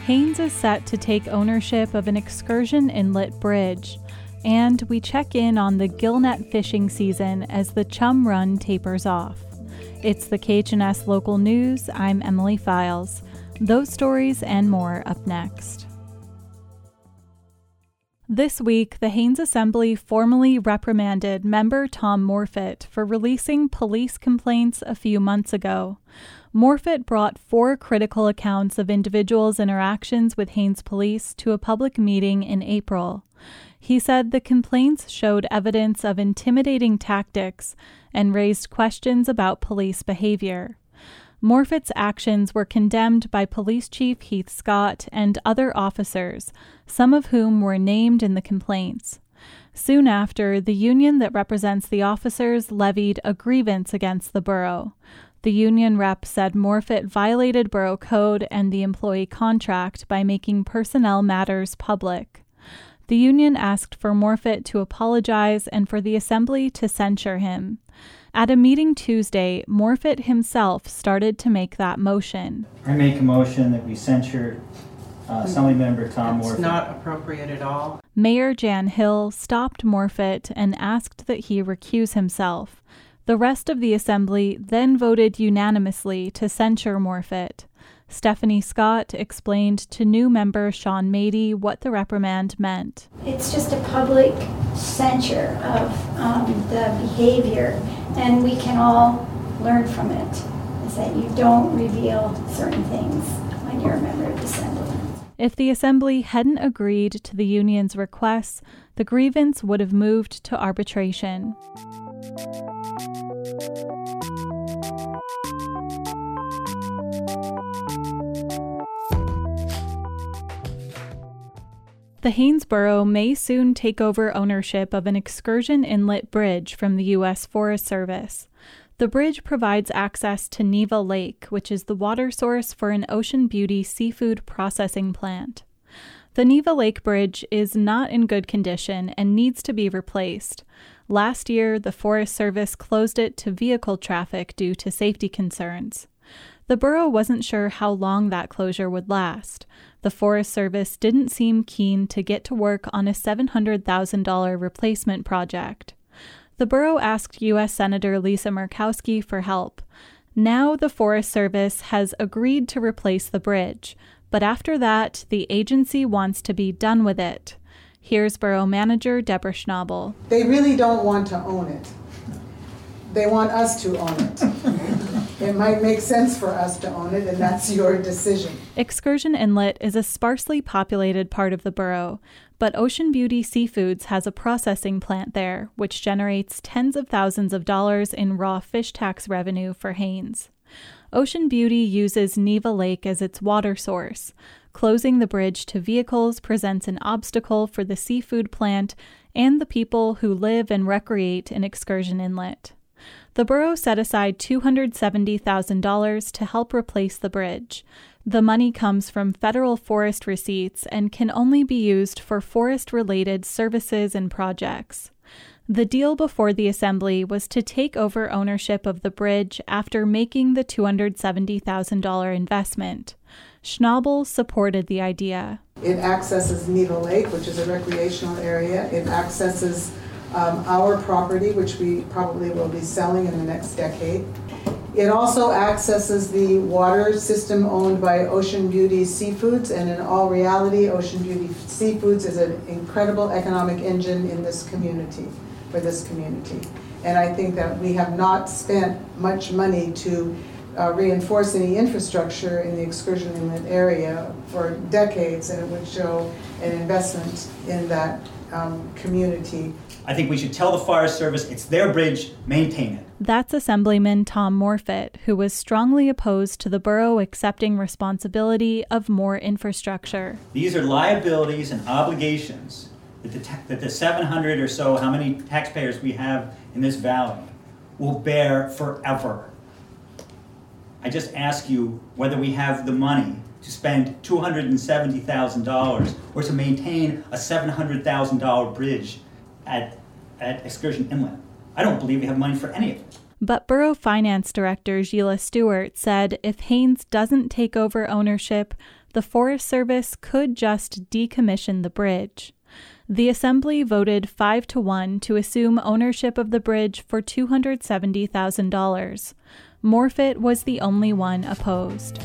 Haines is set to take ownership of an Excursion Inlet bridge, and we check in on the gillnet fishing season as the Chum Run tapers off. It's the KHNS Local News. I'm Emily Files. Those stories and more up next. This week, the Haines Assembly formally reprimanded member Tom Morfitt for releasing police complaints a few months ago. Morfitt brought 4 critical accounts of individuals' interactions with Haines police to a public meeting in April. He said the complaints showed evidence of intimidating tactics and raised questions about police behavior. Morfitt's actions were condemned by Police Chief Heath Scott and other officers, some of whom were named in the complaints. Soon after, the union that represents the officers levied a grievance against the borough. The union rep said Morfitt violated borough code and the employee contract by making personnel matters public. The union asked for Morfitt to apologize and for the assembly to censure him. At a meeting Tuesday, Morfitt himself started to make that motion. I make a motion that we censure Assemblymember Tom Morfitt. It's not appropriate at all. Mayor Jan Hill stopped Morfitt and asked that he recuse himself. The rest of the assembly then voted unanimously to censure Morfitt. Stephanie Scott explained to new member Sean Mady what the reprimand meant. It's just a public censure of the behavior, and we can all learn from it, is that you don't reveal certain things when you're a member of the assembly. If the assembly hadn't agreed to the union's requests, the grievance would have moved to arbitration. The Haines Borough may soon take over ownership of an Excursion Inlet bridge from the U.S. Forest Service. The bridge provides access to Neva Lake, which is the water source for an Ocean Beauty seafood processing plant. The Neva Lake Bridge is not in good condition and needs to be replaced. Last year, the Forest Service closed it to vehicle traffic due to safety concerns. The borough wasn't sure how long that closure would last. The Forest Service didn't seem keen to get to work on a $700,000 replacement project. The borough asked U.S. Senator Lisa Murkowski for help. Now the Forest Service has agreed to replace the bridge, but after that, the agency wants to be done with it. Here's Borough Manager Deborah Schnabel. They really don't want to own it. They want us to own it. It might make sense for us to own it, and that's your decision. Excursion Inlet is a sparsely populated part of the borough, but Ocean Beauty Seafoods has a processing plant there, which generates tens of thousands of dollars in raw fish tax revenue for Haines. Ocean Beauty uses Neva Lake as its water source. Closing the bridge to vehicles presents an obstacle for the seafood plant and the people who live and recreate in Excursion Inlet. The borough set aside $270,000 to help replace the bridge. The money comes from federal forest receipts and can only be used for forest-related services and projects. The deal before the assembly was to take over ownership of the bridge after making the $270,000 investment. Schnabel supported the idea. It accesses Neva Lake, which is a recreational area. It accesses our property, which we probably will be selling in the next decade. It also accesses the water system owned by Ocean Beauty Seafoods, and in all reality, Ocean Beauty Seafoods is an incredible economic engine in this community, for this community. And I think that we have not spent much money to reinforce any infrastructure in the Excursion Inlet area for decades, and it would show an investment in that community. I think we should tell the Forest Service it's their bridge, maintain it. That's Assemblyman Tom Morfitt, who was strongly opposed to the borough accepting responsibility of more infrastructure. These are liabilities and obligations that the 700 or so, how many taxpayers we have in this valley, will bear forever. I just ask you whether we have the money to spend $270,000 or to maintain a $700,000 bridge at Excursion Inlet. I don't believe we have money for any of it. But Borough Finance Director Sheila Stewart said if Haines doesn't take over ownership, the Forest Service could just decommission the bridge. The Assembly voted 5-1 to assume ownership of the bridge for $270,000. Morfitt was the only one opposed.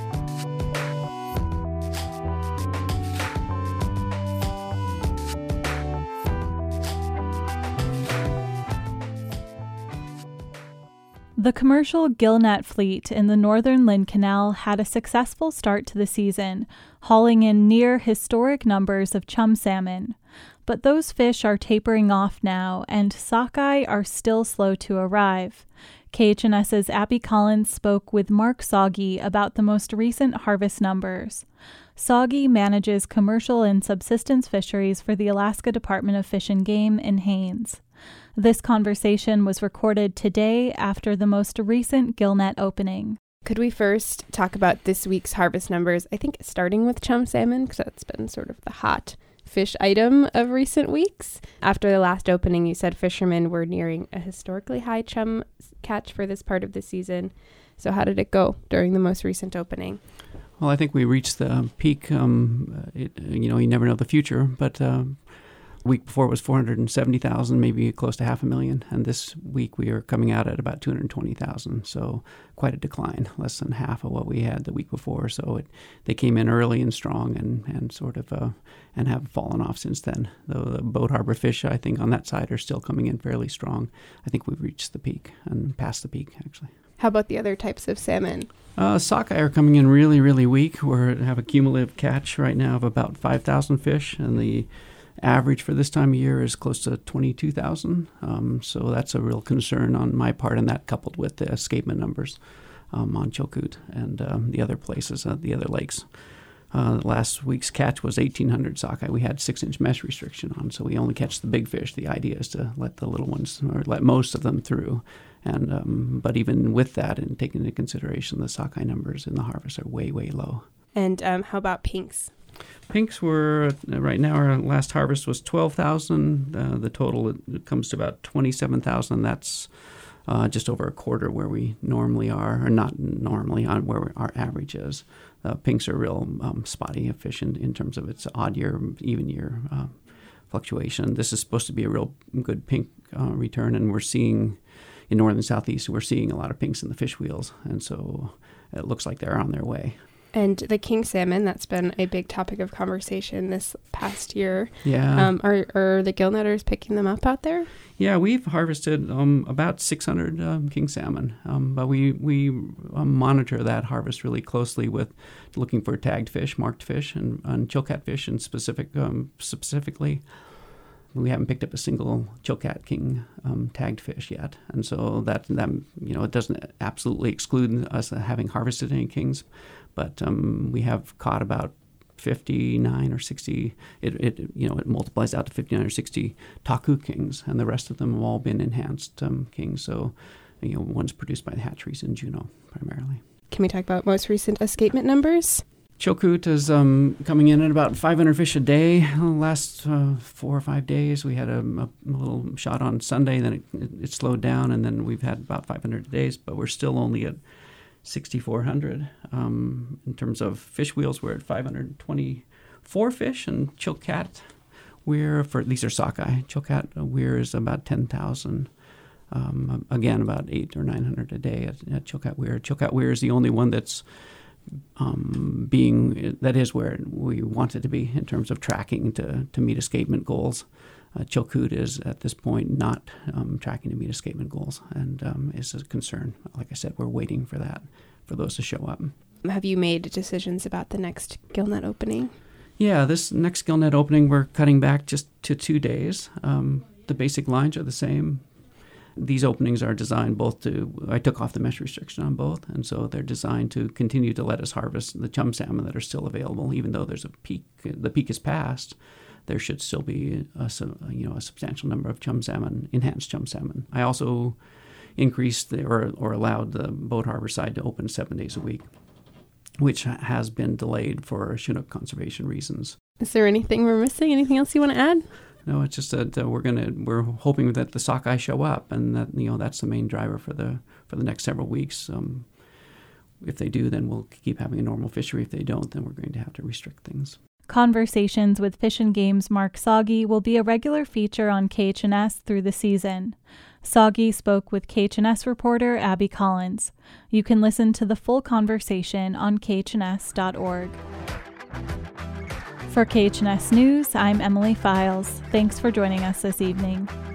The commercial gillnet fleet in the northern Lynn Canal had a successful start to the season, hauling in near historic numbers of chum salmon. But those fish are tapering off now, and sockeye are still slow to arrive. KHNS's Abby Collins spoke with Mark Soggy about the most recent harvest numbers. Soggy manages commercial and subsistence fisheries for the Alaska Department of Fish and Game in Haines. This conversation was recorded today after the most recent gillnet opening. Could we first talk about this week's harvest numbers? I think starting with chum salmon, because that's been sort of the hot fish item of recent weeks. After the last opening, you said fishermen were nearing a historically high chum catch for this part of the season. So how did it go during the most recent opening? Well, I think we reached the peak. You never know the future, but week before it was 470,000, maybe close to 500,000, and this week we are coming out at about 220,000. So quite a decline, less than half of what we had the week before. So they came in early and strong, and sort of and have fallen off since then. Though the Boat Harbor fish, I think, on that side are still coming in fairly strong. I think we've reached the peak and past the peak actually. How about the other types of salmon? Sockeye are coming in really, really weak. We have a cumulative catch right now of about 5,000 fish, and the average for this time of year is close to 22,000. So that's a real concern on my part, and that coupled with the escapement numbers on Chilkoot and the other places, the other lakes. Last week's catch was 1,800 sockeye. We had 6-inch mesh restriction on, so we only catch the big fish. The idea is to let the little ones, or let most of them through. And but even with that, and taking into consideration, the sockeye numbers in the harvest are way, way low. And how about pinks? Pinks were, right now, our last harvest was 12,000. The total it comes to about 27,000. That's just over a quarter where we normally are, or not normally, on where our average is. Pinks are real spotty fish in terms of its odd year, even year fluctuation. This is supposed to be a real good pink return, and we're seeing, in northern southeast, we're seeing a lot of pinks in the fish wheels, and so it looks like they're on their way. And the king salmon, that's been a big topic of conversation this past year. Yeah. Are the gillnetters picking them up out there? Yeah, we've harvested about 600 king salmon, but we monitor that harvest really closely with looking for tagged fish, marked fish, and chilkat fish, and specifically. We haven't picked up a single chilkat king tagged fish yet, and so that it doesn't absolutely exclude us having harvested any kings, but we have caught about 59 or 60. It multiplies out to 59 or 60 taku kings, and the rest of them have all been enhanced kings. So, one's produced by the hatcheries in Juneau primarily. Can we talk about most recent escapement numbers? Chilkoot is coming in at about 500 fish a day. The last 4 or 5 days, we had a little shot on Sunday, then it slowed down, and then we've had about 500 days, but we're still only at 6,400. In terms of fish wheels, we're at 524 fish, and chilkat these are sockeye. Chilkat weir is about 10,000. Again, about 800 or 900 a day at chilkat weir. Chilkat weir is the only one that's that is where we want it to be in terms of tracking to meet escapement goals. Chilkoot is at this point not tracking to meet escapement goals, and is a concern. Like I said, we're waiting for those to show up. Have you made decisions about the next gillnet opening? Yeah, this next gillnet opening we're cutting back just to 2 days. The basic lines are the same. These openings are designed I took off the mesh restriction on both, and so they're designed to continue to let us harvest the chum salmon that are still available, even though there's a peak. The peak is past. There should still be a substantial number of chum salmon, enhanced chum salmon. I also increased or allowed the Boat Harbor side to open 7 days a week, which has been delayed for Chinook conservation reasons. Is there anything we're missing? Anything else you want to add? No, it's just that we're hoping that the sockeye show up, and that that's the main driver for the next several weeks. if they do, then we'll keep having a normal fishery. If they don't, then we're going to have to restrict things. Conversations with Fish and Game's Mark Soggy will be a regular feature on KHNS through the season. Soggy spoke with KHNS reporter Abby Collins. You can listen to the full conversation on khns.org. For KHNS News, I'm Emily Files. Thanks for joining us this evening.